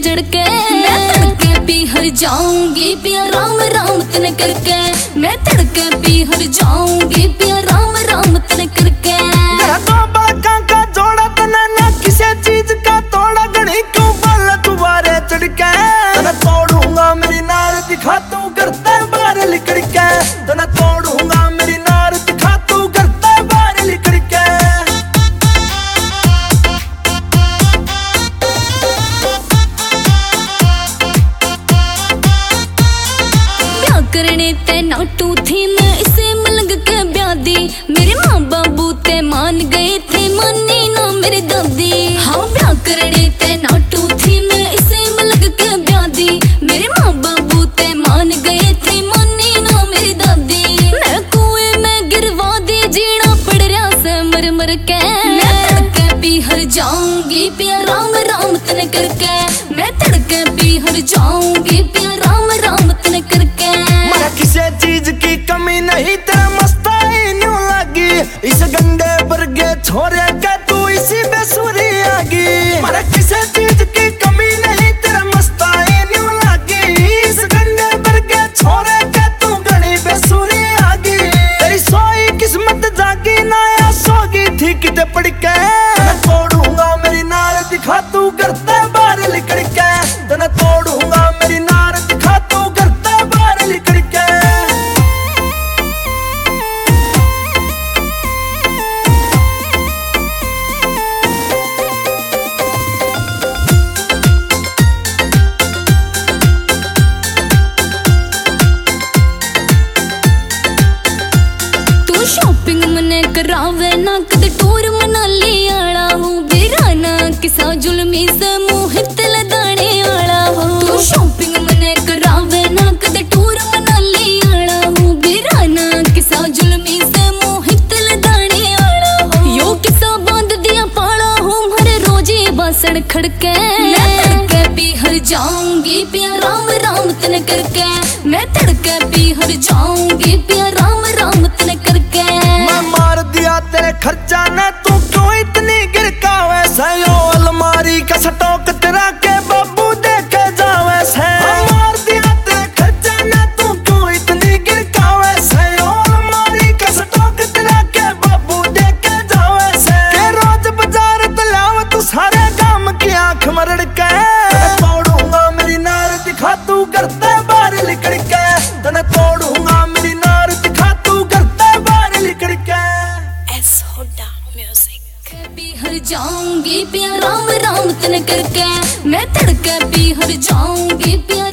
झड़के। मैं तड़के पी हर जाऊंगी पिया राम राम तन करके। मैं तड़के पी हर जाऊंगी पिया राम राम तन करके। तो बाका का जोड़ा तना ना किसी चीज का तोड़ा गणी क्यों बाल तुम्हारे चढ़के। तना तोड़ूंगा मेरी नार दिखा तू करता बाहर लिकड़ के। तना तोड़ूंगा मेरी नार दिखा तू करता बाहर लिकड़ के। ब्याह करने ते नाटू थी मैं इसे मलंग के ब्याह दी। मेरे माँ बाबू ते मान गए थे मानी ना मेरी दादी। हाँ ब्याह करने ते नाटू थी मैं इसे मलंग के ब्याह दी। मेरे माँ बाबू ते मान गए थे मानी ना मेरी दादी। मैं कुएं में गिरवा दी जीना पड़ रहा से मर मर के। मैं तड़के पी हर जाऊंगी पिया राम राम तन करके। मैं तड़के पी हर जाऊंगी पिया राम राम तन करके। मरा किसी चीज की कमी नहीं तेरा मस्ताई न्यू लगी। इस गंडे वर्गे छोरे के तू इसी बेसुरी आगी। मरा किसी चीज की कमी नहीं तेरा मस्ताई न्यू लगी। इस गंडे वर्गे छोरे के तू गणी बेसुरी आगी। तेरी सोई किस्मत जागी ना या सोगी थी किते पड़ के। तना तोड़ूंगा मेरी नार दिखा तू करता बाहर लिकड़ के। तना तोड़ूंगा मेरी नार दिखा तू करता बाहर लिकड़ के। तू शॉपिंग मने करावे ना कद टूर मनाली आला हूँ। बिराना किसा जुल्मी से मोहित लदाने आला हूँ। तू शॉपिंग मने करावे ना कद टूर मनाली आला हूँ। बिराना किसा जुल्मी से मोहित लदाने आला हूँ। यो किसा बांध दिया पाला हूँ हर रोजे बासण खड़के। मैं तड़के पी हर जाऊंगी पिया राम राम तन करके। मैं तड़के पी हर जाऊंगी पिया राम राम तन करके। मैं मार दिया तेरे खर्चा ने तू क्यों इतनी गिरका वैसे। यो अलमारी का स्टॉक तेरा के बाबू देखे जावे से। मार दिया तेरे खर्चा ने तू क्यों इतनी गिरका वैसे। यो अलमारी का स्टॉक तेरा के बाबू देखे जावे से। के रोज बाजार तलाव तू सारे काम की आंख मरड़ के। तोड़ूंगा मेरी नार दिखा तू करता बाहर लिकड़ के। तना तोड़ूंगा मेरी नार दिखा तू करता बाहर लिकड़ के। होडा म्यूजिक पी हर जाऊंगी पिया राम राम तन करके। मैं तड़के पी हर जाऊंगी पिया